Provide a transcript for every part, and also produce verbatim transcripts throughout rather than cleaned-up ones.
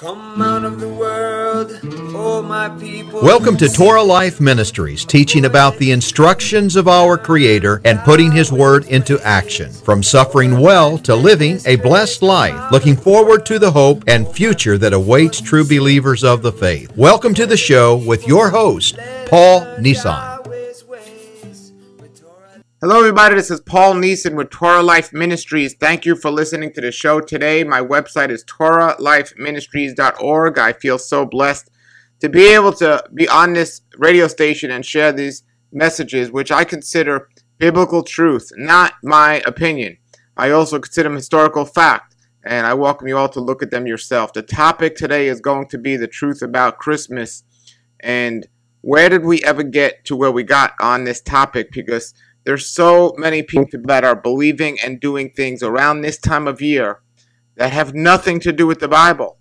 Come out of the world, oh my people. Welcome to Torah Life Ministries, teaching about the instructions of our Creator and putting His Word into action. From suffering well to living a blessed life, looking forward to the hope and future that awaits true believers of the faith. Welcome to the show with your host, Paul Nissan. Hello everybody, this is Paul Neeson with Torah Life Ministries. Thank you for listening to the show today. My website is torah life ministries dot org. I feel so blessed to be able to be on this radio station and share these messages, which I consider biblical truth, not my opinion. I also consider them historical fact, and I welcome you all to look at them yourself. The topic today is going to be the truth about Christmas, and where did we ever get to where we got on this topic? Because there's so many people that are believing and doing things around this time of year that have nothing to do with the Bible.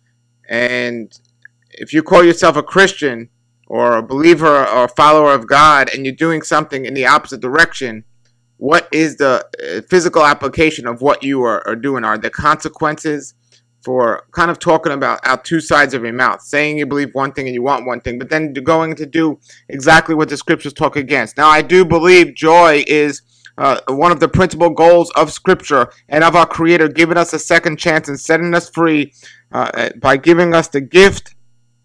And if you call yourself a Christian or a believer or a follower of God and you're doing something in the opposite direction, what is the physical application of what you are, are doing? Are there consequences for kind of talking about out two sides of your mouth, saying you believe one thing and you want one thing, but then going to do exactly what the scriptures talk against? Now, I do believe joy is uh, one of the principal goals of Scripture and of our Creator, giving us a second chance and setting us free uh, by giving us the gift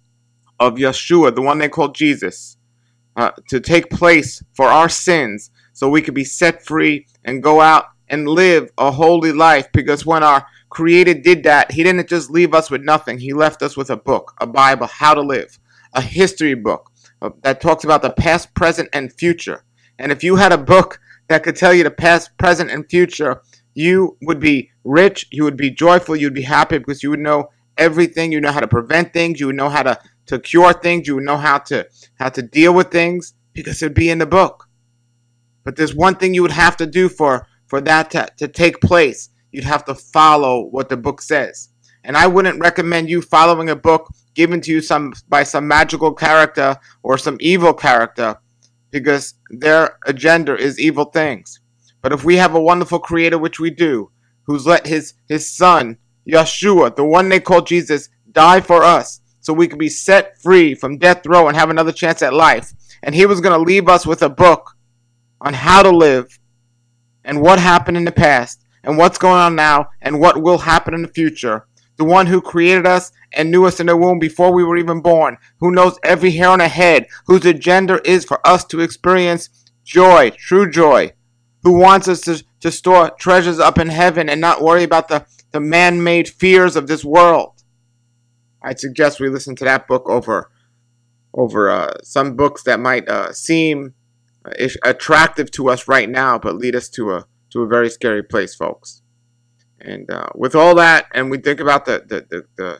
of Yeshua, the one they call Jesus, uh, to take place for our sins so we could be set free and go out and live a holy life. Because when our Creator did that, He didn't just leave us with nothing. He left us with a book, a Bible, how to live, a history book uh, that talks about the past, present, and future. And if you had a book that could tell you the past, present, and future, you would be rich, you would be joyful, you'd be happy, because you would know everything. You know how to prevent things, you would know how to, to cure things, you would know how to how to deal with things, because it would be in the book. But there's one thing you would have to do for For that to, to take place. You'd have to follow what the book says. And I wouldn't recommend you following a book given to you some by some magical character or some evil character, because their agenda is evil things. But if we have a wonderful Creator, which we do, who's let his, his son, Yeshua, the one they call Jesus, die for us so we could be set free from death row and have another chance at life. And He was going to leave us with a book on how to live, and what happened in the past, and what's going on now, and what will happen in the future. The one who created us and knew us in the womb before we were even born, who knows every hair on our head, whose agenda is for us to experience joy, true joy, who wants us to, to store treasures up in heaven and not worry about the, the man-made fears of this world. I'd suggest we listen to that book over, over uh, some books that might uh, seem Is attractive to us right now, but lead us to a to a very scary place, folks. And uh, with all that, and we think about the, the the the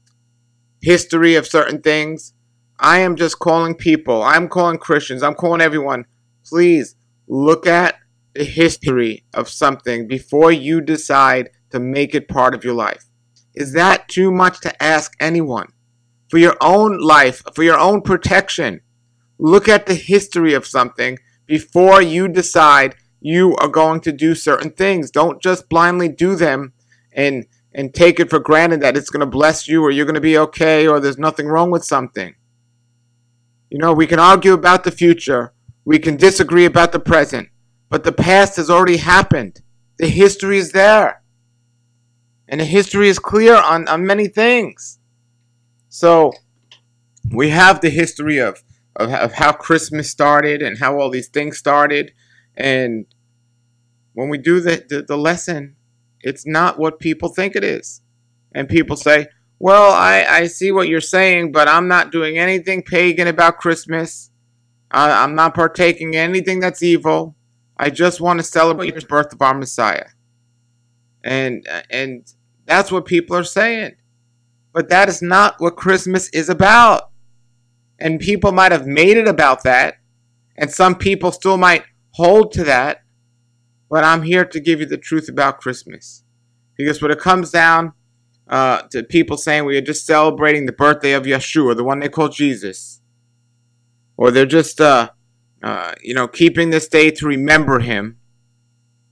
history of certain things, I am just calling people, I'm calling Christians, I'm calling everyone, please look at the history of something before you decide to make it part of your life. Is that too much to ask anyone? For your own life, for your own protection, look at the history of something before you decide you are going to do certain things. Don't just blindly do them and and take it for granted that it's going to bless you or you're going to be okay or there's nothing wrong with something. You know, we can argue about the future. We can disagree about the present. But the past has already happened. The history is there. And the history is clear on, on many things. So we have the history of Of, of how Christmas started and how all these things started. And when we do the, the, the lesson, it's not what people think it is. And people say, well, I, I see what you're saying, but I'm not doing anything pagan about Christmas. I, I'm not partaking in anything that's evil. I just want to celebrate the birth of our Messiah. And, and that's what people are saying. But that is not what Christmas is about. And people might have made it about that. And some people still might hold to that. But I'm here to give you the truth about Christmas. Because when it comes down uh, to people saying we are just celebrating the birthday of Yeshua, the one they call Jesus. Or they're just, uh, uh, you know, keeping this day to remember Him.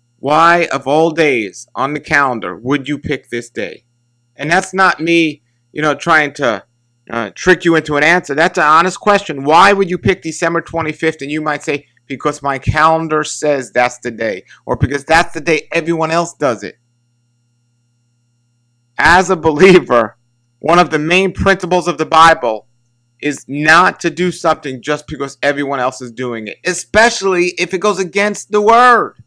Why, of all days on the calendar, would you pick this day? And that's not me you know, trying to uh, trick you into an answer. That's an honest question. Why would you pick December twenty-fifth? And you might say, because my calendar says that's the day, or because that's the day everyone else does it. As a believer, one of the main principles of the Bible is not to do something just because everyone else is doing it, especially if it goes against the word.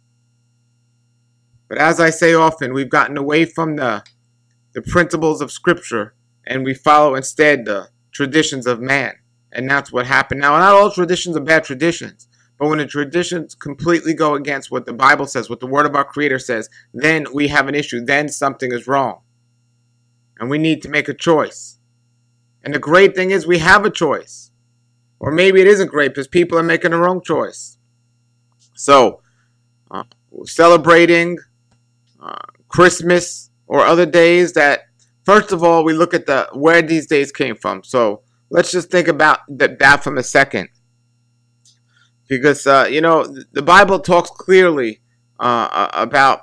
But as I say often, we've gotten away from the, the principles of Scripture, and we follow instead the traditions of man. And that's what happened. Now, not all traditions are bad traditions, but when the traditions completely go against what the Bible says, what the Word of our Creator says, then we have an issue. Then something is wrong. And we need to make a choice. And the great thing is we have a choice. Or maybe it isn't great because people are making the wrong choice. So, uh, celebrating uh, Christmas or other days that, first of all, we look at the where these days came from. So, let's just think about that, that from a second. Because, uh, you know, the Bible talks clearly uh, about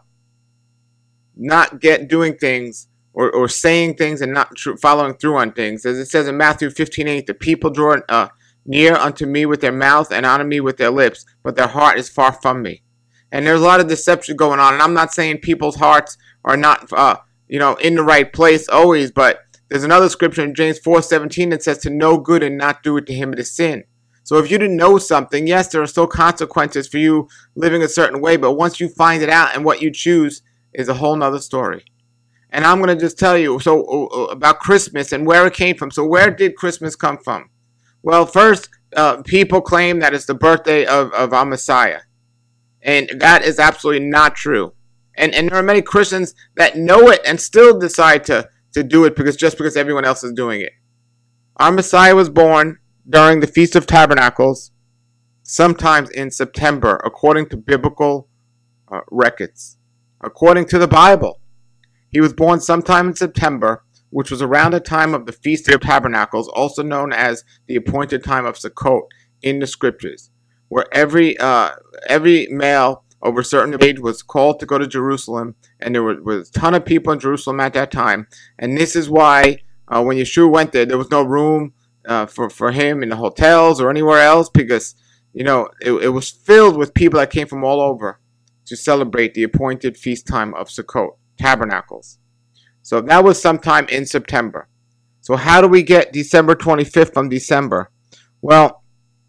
not get doing things Or, or saying things and not tr- following through on things. As it says in Matthew fifteen eight, the people draw uh, near unto me with their mouth and honor me with their lips, but their heart is far from me. And there's a lot of deception going on. And I'm not saying people's hearts are not, uh, you know, in the right place always, but there's another scripture in James four seventeen that says to know good and not do it, to him it is sin. So if you didn't know something, yes, there are still consequences for you living a certain way, but once you find it out and what you choose is a whole nother story. And I'm going to just tell you so uh, about Christmas and where it came from. So where did Christmas come from? Well, first, uh, people claim that it's the birthday of, of our Messiah. And that is absolutely not true. And and there are many Christians that know it and still decide to, to do it because just because everyone else is doing it. Our Messiah was born during the Feast of Tabernacles, sometimes in September, according to biblical uh, records. According to the Bible. He was born sometime in September, which was around the time of the Feast of Tabernacles, also known as the appointed time of Sukkot in the scriptures, where every uh, every male over a certain age was called to go to Jerusalem, and there was, was a ton of people in Jerusalem at that time. And this is why uh, when Yeshua went there, there was no room uh, for, for him in the hotels or anywhere else because, you know, it, it was filled with people that came from all over to celebrate the appointed feast time of Sukkot. Tabernacles. So that was sometime in September. So how do we get December twenty-fifth from December? Well,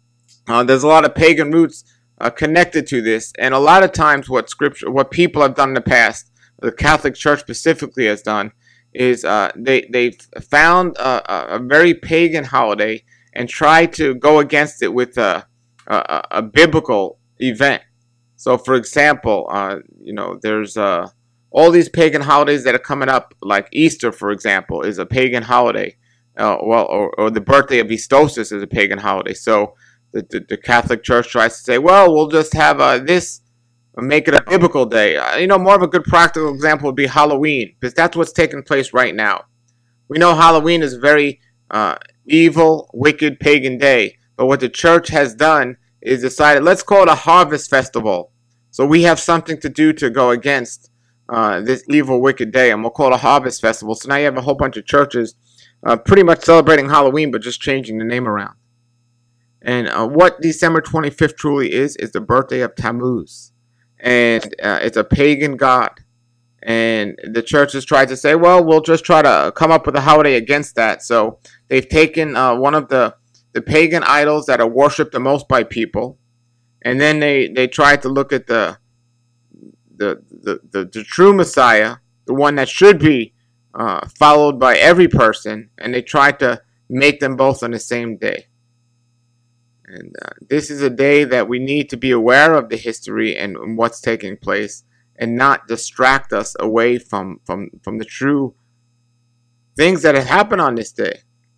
uh, there's a lot of pagan roots uh, connected to this, and a lot of times what scripture, what people have done in the past, the Catholic Church specifically has done, is uh, they they've found a, a very pagan holiday and tried to go against it with a a, a biblical event. So, for example, uh, you know, there's a uh, all these pagan holidays that are coming up, like Easter, for example, is a pagan holiday. Uh, well, or, or the birthday of Eastosis is a pagan holiday. So the, the, the Catholic Church tries to say, well, we'll just have uh, this, make it a biblical day. Uh, you know, more of a good practical example would be Halloween, because that's what's taking place right now. We know Halloween is a very uh, evil, wicked, pagan day. But what the church has done is decided, let's call it a harvest festival. So we have something to do to go against Uh, this evil, wicked day, and we'll call it a harvest festival. So now you have a whole bunch of churches uh, pretty much celebrating Halloween, but just changing the name around. And uh, what December twenty-fifth truly is, is the birthday of Tammuz. And uh, it's a pagan god. And the churches tried to say, well, we'll just try to come up with a holiday against that. So they've taken uh, one of the, the pagan idols that are worshipped the most by people, and then they, they tried to look at the The, the, the, the true Messiah, the one that should be uh, followed by every person, and they try to make them both on the same day. And uh, this is a day that we need to be aware of the history and, and what's taking place, and not distract us away from, from, from the true things that have happened on this day.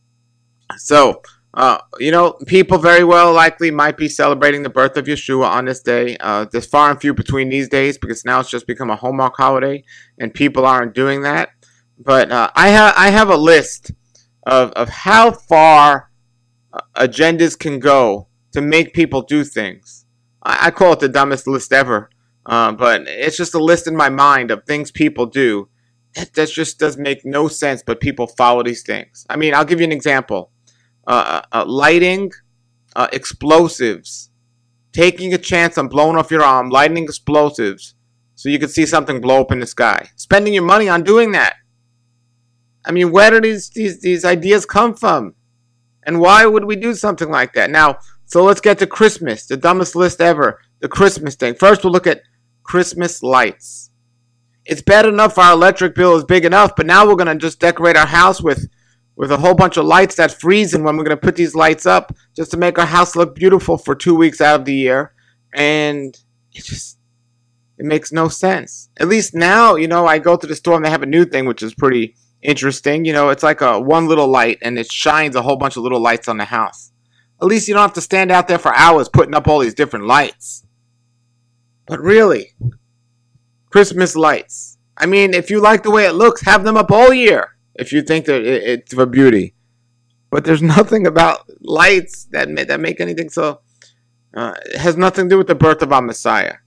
So, Uh, you know, people very well likely might be celebrating the birth of Yeshua on this day. Uh, there's far and few between these days because now it's just become a Hallmark holiday, and people aren't doing that. But uh, I have I have a list of of how far uh, agendas can go to make people do things. I, I call it the dumbest list ever, uh, but it's just a list in my mind of things people do that, that just does make no sense, but people follow these things. I mean, I'll give you an example. Uh, uh, lighting uh, explosives, taking a chance on blowing off your arm, lighting explosives so you can see something blow up in the sky. Spending your money on doing that. I mean, where do these, these, these ideas come from? And why would we do something like that? Now, so let's get to Christmas, the dumbest list ever, the Christmas thing. First, we'll look at Christmas lights. It's bad enough our electric bill is big enough, but now we're going to just decorate our house with, with a whole bunch of lights that freezing when we're going to put these lights up just to make our house look beautiful for two weeks out of the year. And it just, it makes no sense. At least now, you know, I go to the store and they have a new thing, which is pretty interesting. You know, it's like a one little light and it shines a whole bunch of little lights on the house. At least you don't have to stand out there for hours putting up all these different lights. But really, Christmas lights. I mean, if you like the way it looks, have them up all year if you think that it's for beauty. But there's nothing about lights that make, that make anything so. Uh, it has nothing to do with the birth of our Messiah.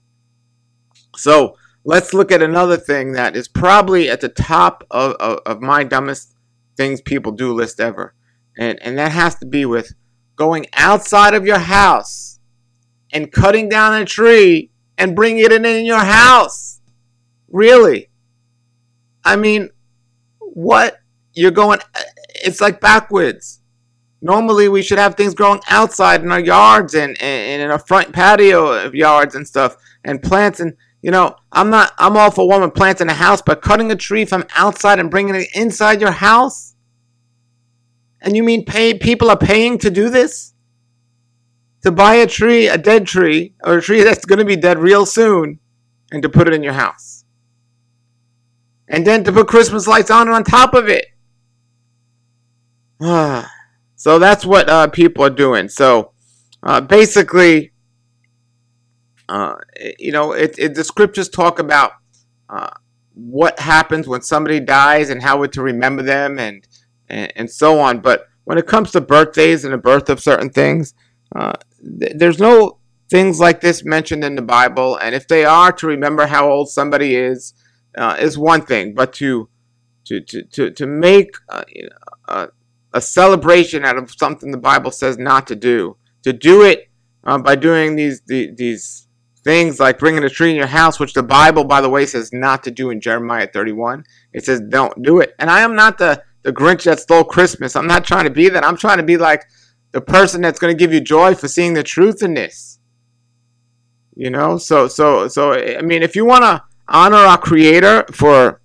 So let's look at another thing that is probably at the top of, of, of my dumbest things people do list ever. And, and that has to be with going outside of your house and cutting down a tree and bringing it in, in your house. Really? I mean, what? You're going, it's like backwards. Normally we should have things growing outside in our yards and, and in our front patio of yards and stuff and plants. And, you know, I'm not, I'm all for woman plants in a house, but cutting a tree from outside and bringing it inside your house? And you mean pay, people are paying to do this? To buy a tree, a dead tree, or a tree that's going to be dead real soon, and to put it in your house. And then to put Christmas lights on on top of it. So that's what uh, people are doing. So uh, basically, uh, you know, it, it, the scriptures talk about uh, what happens when somebody dies and how we're to remember them and, and, and so on. But when it comes to birthdays and the birth of certain things, uh, th- there's no things like this mentioned in the Bible. And if they are, to remember how old somebody is, Uh, is one thing, but to to to to, to make uh, you know, a, a celebration out of something the Bible says not to do, to do it uh, by doing these, these these things like bringing a tree in your house, which the Bible, by the way, says not to do in Jeremiah thirty-one. It says don't do it. And I am not the the Grinch that stole Christmas. I'm not trying to be that. I'm trying to be like the person that's going to give you joy for seeing the truth in this. You know, so so so I mean, if you want to honor our Creator for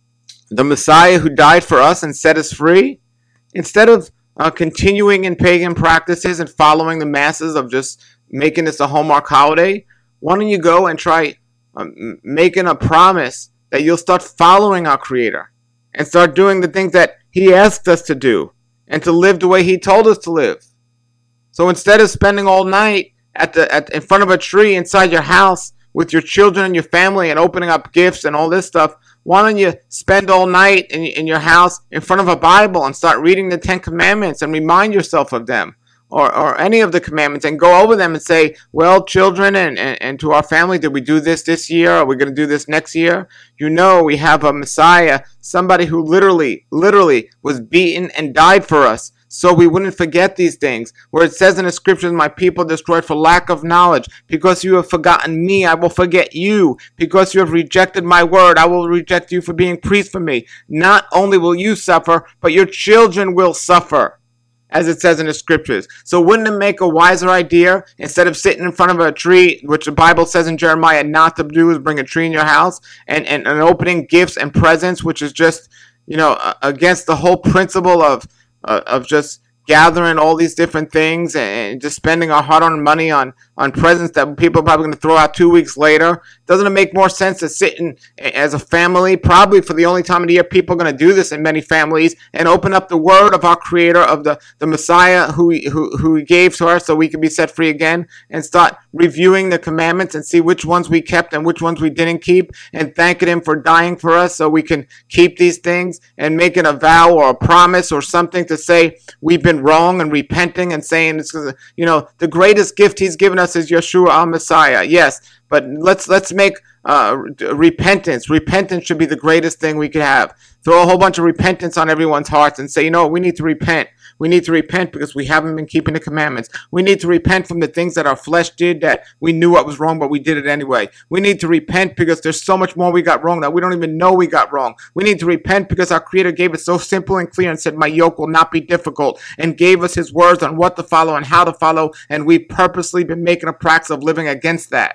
the Messiah who died for us and set us free, instead of uh, continuing in pagan practices and following the masses of just making this a Hallmark holiday, why don't you go and try um, making a promise that you'll start following our Creator and start doing the things that He asked us to do and to live the way He told us to live. So instead of spending all night at the at in front of a tree inside your house with your children and your family and opening up gifts and all this stuff, why don't you spend all night in, in your house in front of a Bible and start reading the Ten Commandments and remind yourself of them, or, or any of the commandments, and go over them and say, well, children and, and, and to our family, did we do this this year? Are we going to do this next year? You know, we have a Messiah, somebody who literally, literally was beaten and died for us, so we wouldn't forget these things. Where it says in the scriptures, my people destroyed for lack of knowledge. Because you have forgotten me, I will forget you. Because you have rejected my word, I will reject you for being priest for me. Not only will you suffer, but your children will suffer, as it says in the scriptures. So wouldn't it make a wiser idea, instead of sitting in front of a tree, which the Bible says in Jeremiah not to do, is bring a tree in your house, and, and, and opening gifts and presents, which is just, you know, against the whole principle of Uh, of just gathering all these different things and just spending our hard-earned money on, on presents that people are probably going to throw out two weeks later? Doesn't it make more sense to sit in, as a family, probably for the only time of the year people are going to do this in many families, and open up the word of our Creator, of the, the Messiah who he, who, who he gave to us so we can be set free again, and start reviewing the commandments and see which ones we kept and which ones we didn't keep, and thanking Him for dying for us so we can keep these things, and making a vow or a promise or something to say we've been wrong and repenting and saying, it's, you know, the greatest gift He's given us is Yeshua, our Messiah. Yes, but let's let's make uh, repentance. Repentance should be the greatest thing we could have. Throw a whole bunch of repentance on everyone's hearts and say, you know what, we need to repent. We need to repent because we haven't been keeping the commandments. We need to repent from the things that our flesh did that we knew what was wrong, but we did it anyway. We need to repent because there's so much more we got wrong that we don't even know we got wrong. We need to repent because our Creator gave it so simple and clear and said, my yoke will not be difficult, and gave us his words on what to follow and how to follow, and we've purposely been making a practice of living against that.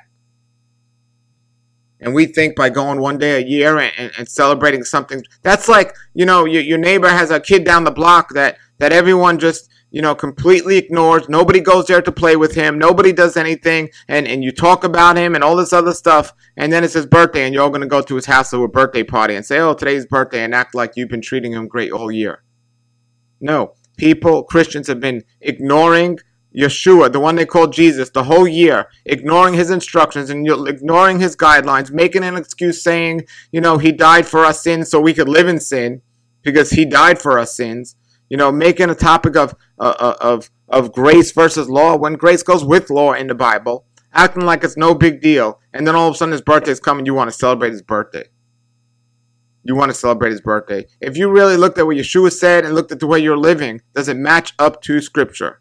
And we think by going one day a year and, and, and celebrating something, that's like, you know, your, your neighbor has a kid down the block that, that everyone just, you know, completely ignores. Nobody goes there to play with him. Nobody does anything. And, and you talk about him and all this other stuff. And then it's his birthday and you're all going to go to his house to a birthday party and say, oh, today's birthday, and act like you've been treating him great all year. No, people, Christians have been ignoring Yeshua, the one they call Jesus, the whole year, ignoring his instructions and ignoring his guidelines, making an excuse saying, you know, he died for our sins so we could live in sin because he died for our sins. You know, making a topic of uh, of of grace versus law when grace goes with law in the Bible, acting like it's no big deal, and then all of a sudden his birthday's coming, you want to celebrate his birthday. You want to celebrate his birthday. If you really looked at what Yeshua said and looked at the way you're living, does it match up to Scripture?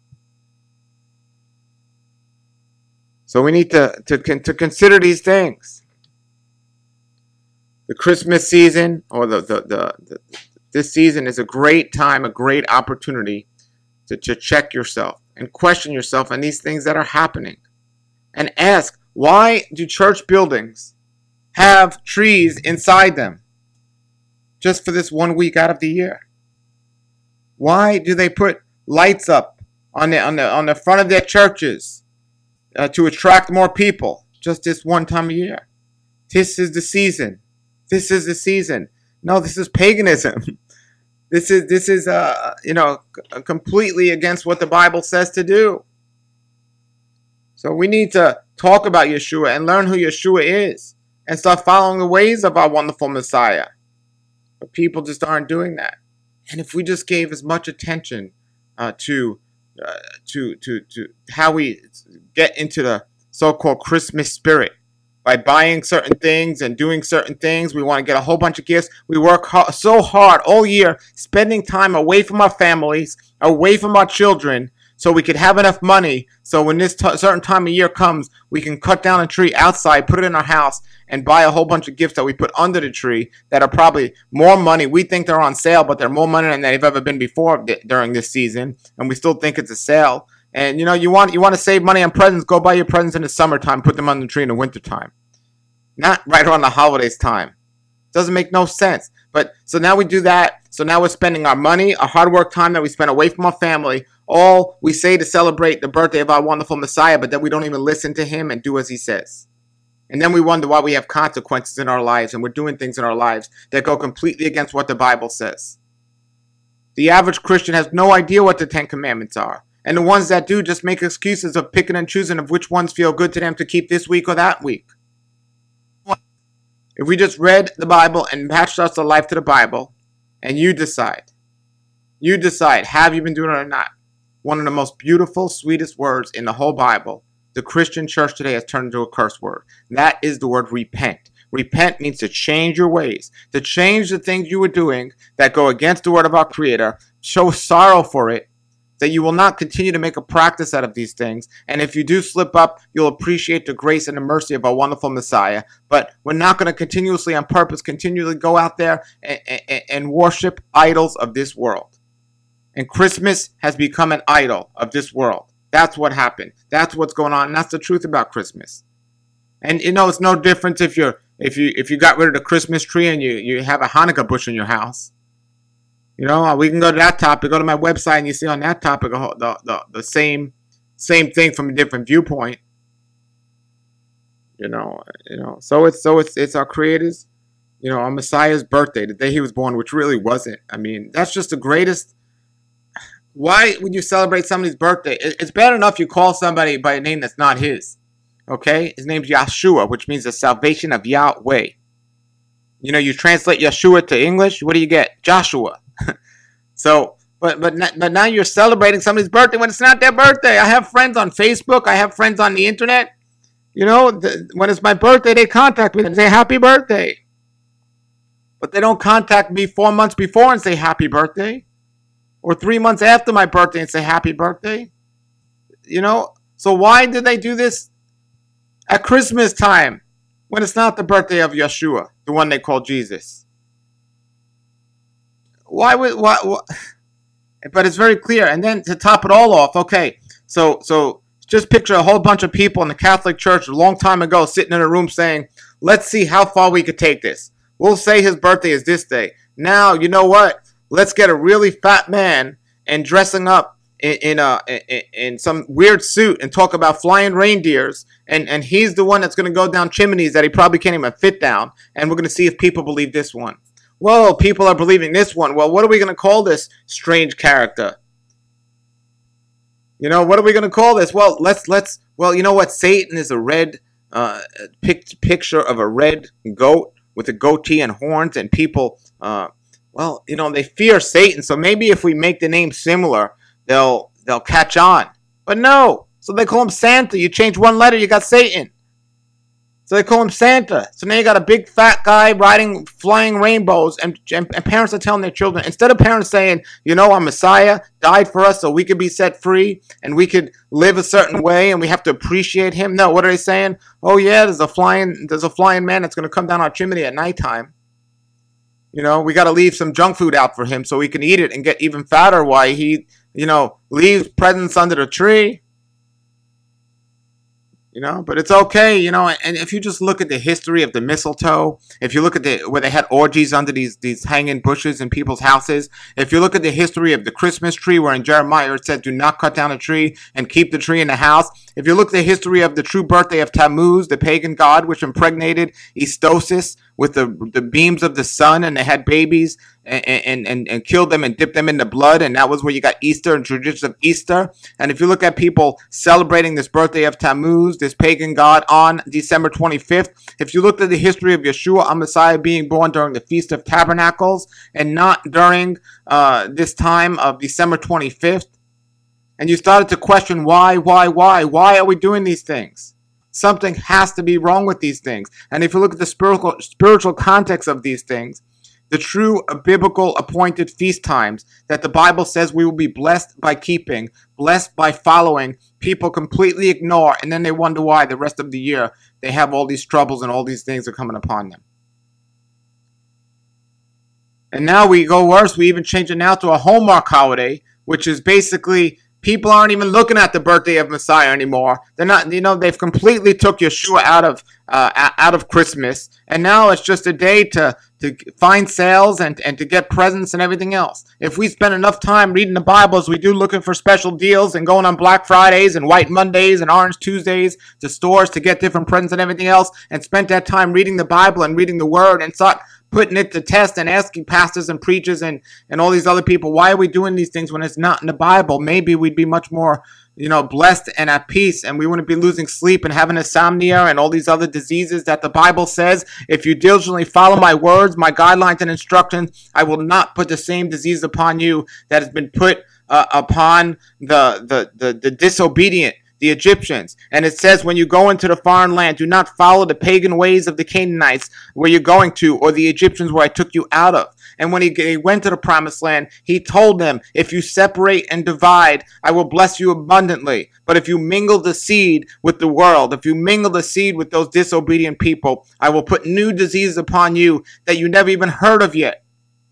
So we need to, to, to consider these things. The Christmas season, or the, the, the, the this season is a great time, a great opportunity to, to check yourself and question yourself on these things that are happening. And ask, why do church buildings have trees inside them just for this one week out of the year? Why do they put lights up on the, on the, on the front of their churches? Uh, to attract more people just this one time a year. This is the season. This is the season. No, this is paganism. This is this is uh you know completely against what the Bible says to do. So we need to talk about Yeshua and learn who Yeshua is and start following the ways of our wonderful Messiah. But people just aren't doing that. And if we just gave as much attention uh, to Uh, to to to how we get into the so-called Christmas spirit by buying certain things and doing certain things. We want to get a whole bunch of gifts. We work ho- so hard all year, spending time away from our families, away from our children, so we could have enough money so when this t- certain time of year comes, we can cut down a tree outside, put it in our house, and buy a whole bunch of gifts that we put under the tree that are probably more money. We think they're on sale, but they're more money than they've ever been before th- during this season, and we still think it's a sale. And you know, you want you want to save money on presents, go buy your presents in the summertime, put them under the tree in the wintertime. Not right around the holidays time. Doesn't make no sense. But so now we do that. So now we're spending our money, our hard work time that we spend away from our family. All we say to celebrate the birthday of our wonderful Messiah, but then we don't even listen to him and do as he says. And then we wonder why we have consequences in our lives and we're doing things in our lives that go completely against what the Bible says. The average Christian has no idea what the Ten Commandments are. And the ones that do just make excuses of picking and choosing of which ones feel good to them to keep this week or that week. If we just read the Bible and matched our life to the Bible, and you decide, you decide, have you been doing it or not? One of the most beautiful, sweetest words in the whole Bible, the Christian church today has turned into a curse word. That is the word repent. Repent means to change your ways, to change the things you were doing that go against the word of our Creator, show sorrow for it, that you will not continue to make a practice out of these things. And if you do slip up, you'll appreciate the grace and the mercy of our wonderful Messiah. But we're not going to continuously on purpose, continually go out there and, and, and worship idols of this world. And Christmas has become an idol of this world. That's what happened. That's what's going on. And that's the truth about Christmas. And you know, it's no different if you're if you if you got rid of the Christmas tree and you, you have a Hanukkah bush in your house. You know, we can go to that topic. Go to my website and you see on that topic the, the, the same same thing from a different viewpoint. You know, you know. So it's so it's it's our Creator's, you know, our Messiah's birthday, the day he was born, which really wasn't. I mean, that's just the greatest. Why would you celebrate somebody's birthday? It's bad enough you call somebody by a name that's not his. Okay, his name's Yeshua, which means the salvation of Yahweh. You know, you translate Yeshua to English, what do you get? Joshua. So, but but but now you're celebrating somebody's birthday when it's not their birthday. I have friends on Facebook. I have friends on the internet. You know, the, when it's my birthday, they contact me and say happy birthday. But they don't contact me four months before and say happy birthday. Or three months after my birthday and say happy birthday. You know, so why did they do this at Christmas time when it's not the birthday of Yeshua, the one they call Jesus? Why would why, why? But it's very clear. And then to top it all off, okay, so so just picture a whole bunch of people in the Catholic Church a long time ago sitting in a room saying, let's see how far we could take this. We'll say his birthday is this day. Now, you know what? Let's get a really fat man and dressing up in, in a in, in some weird suit and talk about flying reindeers, and and he's the one that's going to go down chimneys that he probably can't even fit down, and we're going to see if people believe this one. Well, people are believing this one. Well, what are we going to call this strange character? You know, what are we going to call this? Well, let's let's well, you know what? Satan is a red uh, pic- picture of a red goat with a goatee and horns, and people, uh, well, you know, they fear Satan. So maybe if we make the name similar, they'll they'll catch on. But no, so they call him Santa. You change one letter, you got Satan. So they call him Santa. So now you got a big fat guy riding flying rainbows, and, and, and parents are telling their children, instead of parents saying, you know, our Messiah died for us so we could be set free and we could live a certain way and we have to appreciate him. No, what are they saying? Oh yeah, there's a flying there's a flying man that's going to come down our chimney at nighttime. You know, we got to leave some junk food out for him so he can eat it and get even fatter while he, you know, leaves presents under the tree. You know, but it's okay, you know, and if you just look at the history of the mistletoe, if you look at the where they had orgies under these these hanging bushes in people's houses, if you look at the history of the Christmas tree, where in Jeremiah it said, do not cut down a tree and keep the tree in the house. If you look at the history of the true birthday of Tammuz, the pagan god, which impregnated Estosis with the the beams of the sun, and they had babies and, and, and, and killed them and dipped them in the blood, and that was where you got Easter and traditions of Easter. And if you look at people celebrating this birthday of Tammuz, this pagan god, on December twenty-fifth, if you looked at the history of Yeshua, our Messiah, being born during the Feast of Tabernacles and not during uh, this time of December twenty-fifth, and you started to question why, why, why, why are we doing these things? Something has to be wrong with these things. And if you look at the spiritual spiritual context of these things, the true biblical appointed feast times that the Bible says we will be blessed by keeping, blessed by following, people completely ignore, and then they wonder why the rest of the year they have all these troubles and all these things are coming upon them. And now we go worse. We even change it now to a Hallmark holiday, which is basically people aren't even looking at the birthday of Messiah anymore. They're not, you know, they've completely took Yeshua out of uh, out of Christmas, and now it's just a day to to find sales and and to get presents and everything else. If we spend enough time reading the Bible as we do looking for special deals and going on Black Fridays and White Mondays and Orange Tuesdays to stores to get different presents and everything else, and spent that time reading the Bible and reading the Word and start putting it to test and asking pastors and preachers and, and all these other people, why are we doing these things when it's not in the Bible? Maybe we'd be much more, you know, blessed and at peace, and we wouldn't be losing sleep and having insomnia and all these other diseases that the Bible says, if you diligently follow my words, my guidelines and instructions, I will not put the same disease upon you that has been put uh, upon the, the, the, the disobedient, the Egyptians. And it says, when you go into the foreign land, do not follow the pagan ways of the Canaanites where you're going to, or the Egyptians where I took you out of. And when he, he went to the promised land, he told them, if you separate and divide, I will bless you abundantly. But if you mingle the seed with the world, if you mingle the seed with those disobedient people, I will put new diseases upon you that you never even heard of yet.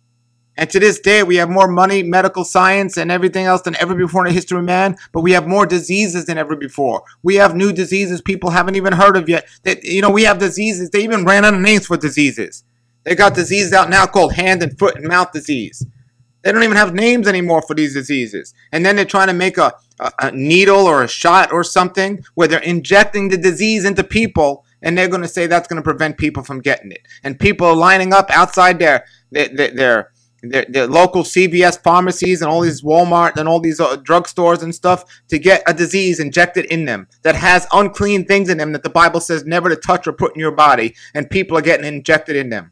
And to this day, we have more money, medical science, and everything else than ever before in the history of man, but we have more diseases than ever before. We have new diseases people haven't even heard of yet. That, you know, we have diseases. They even ran out of names for diseases. They got diseases out now called hand and foot and mouth disease. They don't even have names anymore for these diseases. And then they're trying to make a, a, a needle or a shot or something where they're injecting the disease into people, and they're going to say that's going to prevent people from getting it. And people are lining up outside their their their, their The, the local C V S pharmacies and all these Walmart and all these uh, drugstores and stuff to get a disease injected in them that has unclean things in them that the Bible says never to touch or put in your body, and people are getting injected in them.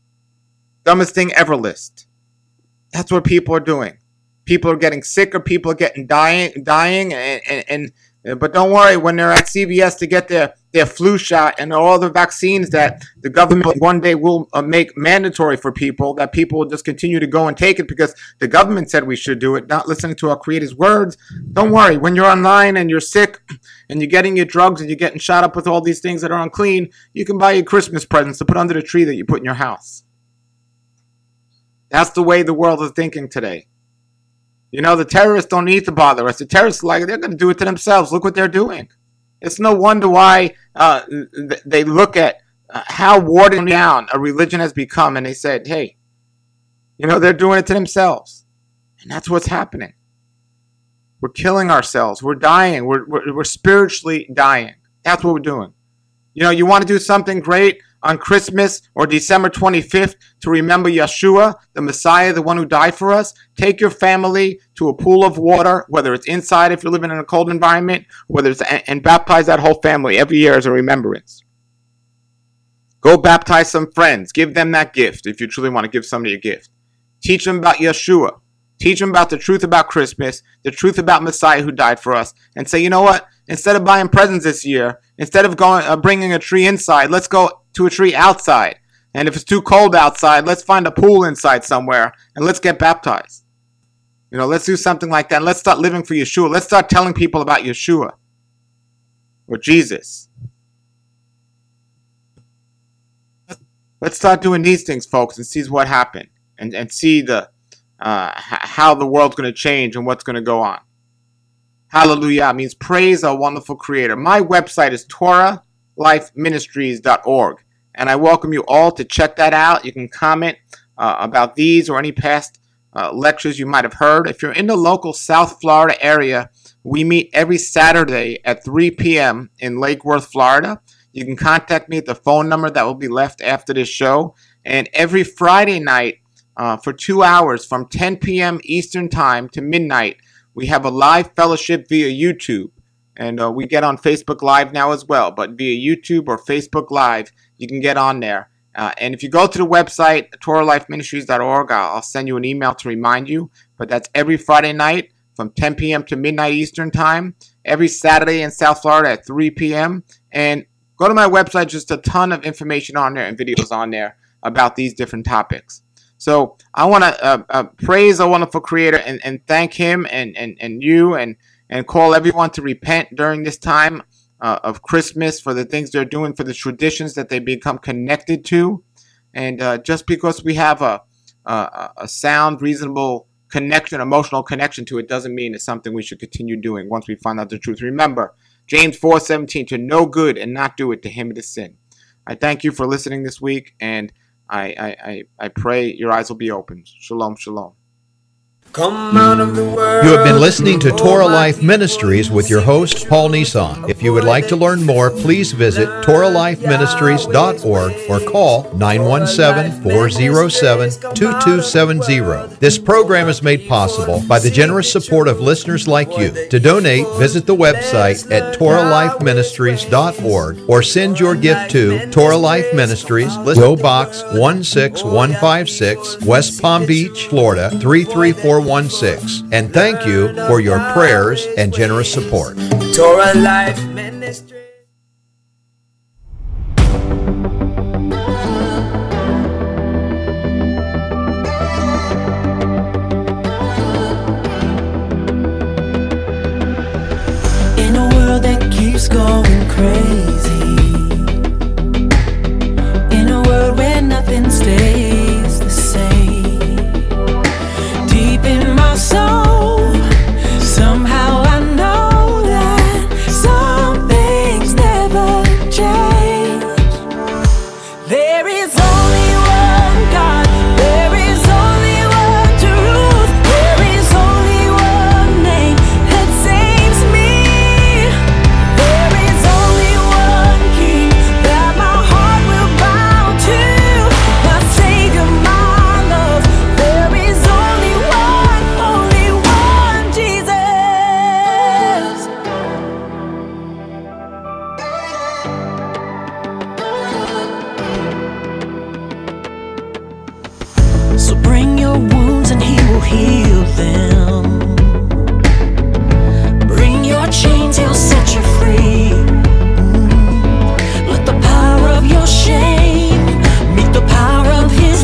Dumbest thing ever list. That's what people are doing. People are getting sicker. People are getting dying, dying, and and, and But don't worry, when they're at C V S to get their, their flu shot and all the vaccines that the government one day will uh, make mandatory for people, that people will just continue to go and take it because the government said we should do it, not listening to our Creator's words. Don't worry, when you're online and you're sick and you're getting your drugs and you're getting shot up with all these things that are unclean, you can buy your Christmas presents to put under the tree that you put in your house. That's the way the world is thinking today. You know, the terrorists don't need to bother us. The terrorists, like, they're going to do it to themselves. Look what they're doing. It's no wonder why uh, they look at uh, how watered down a religion has become, and they said, hey, you know, they're doing it to themselves. And that's what's happening. We're killing ourselves. We're dying. We're, we're, we're spiritually dying. That's what we're doing. You know, you want to do something great on Christmas or December twenty-fifth to remember Yeshua, the Messiah, the one who died for us. Take your family to a pool of water, whether it's inside if you're living in a cold environment, whether it's and, and baptize that whole family every year as a remembrance. Go baptize some friends. Give them that gift if you truly want to give somebody a gift. Teach them about Yeshua. Teach them about the truth about Christmas, the truth about Messiah who died for us, and say, you know what? Instead of buying presents this year, instead of going uh, bringing a tree inside, let's go to a tree outside. And if it's too cold outside, let's find a pool inside somewhere and let's get baptized. You know, let's do something like that. Let's start living for Yeshua. Let's start telling people about Yeshua or Jesus. Let's start doing these things, folks, and see what happened and, and see the uh, how the world's going to change and what's going to go on. Hallelujah means praise our wonderful Creator. My website is Torah Life Ministries dot org, and I welcome you all to check that out. You can comment uh, about these or any past uh, lectures you might have heard. If you're in the local South Florida area, we meet every Saturday at three p.m. in Lake Worth, Florida. You can contact me at the phone number that will be left after this show. And every Friday night uh, for two hours from ten p.m. Eastern Time to midnight, we have a live fellowship via YouTube. And uh, we get on Facebook Live now as well. But via YouTube or Facebook Live, you can get on there. Uh, and if you go to the website, Torah Life Ministries dot org, I'll, I'll send you an email to remind you. But that's every Friday night from ten p.m. to midnight Eastern Time. Every Saturday in South Florida at three p.m. And go to my website, just a ton of information on there and videos on there about these different topics. So I want to uh, uh, praise our wonderful Creator and, and thank Him and, and, and you and, and call everyone to repent during this time uh, of Christmas for the things they're doing, for the traditions that they become connected to. And uh, just because we have a, a, a sound, reasonable connection, emotional connection to it, doesn't mean it's something we should continue doing once we find out the truth. Remember, James four seventeen, to know good and not do it, to him it is sin. I thank you for listening this week, and I, I, I, I pray your eyes will be opened. Shalom, shalom. Come out of the world. You have been listening to Torah Life Ministries with your host, Paul Nissan. If you would like to learn more, please visit Torah Life Ministries dot org or call nine one seven, four oh seven, two two seven zero. This program is made possible by the generous support of listeners like you. To donate, visit the website at Torah Life Ministries dot org or send your gift to Torah Life Ministries, P O Box one six one five six, West Palm Beach, Florida three three four one six. And thank you for your prayers and generous support. Torah Life Ministry. In a world that keeps going crazy, in a world where nothing stays the same, deep in my soul, somehow I know that some things never change. There is only one God, there is only one truth, there is only one name that saves me. There is only one King that my heart will bow to, my Savior, my love. There is only one, only one Jesus. So bring your wounds and He will heal them. Bring your chains, he'll set you free.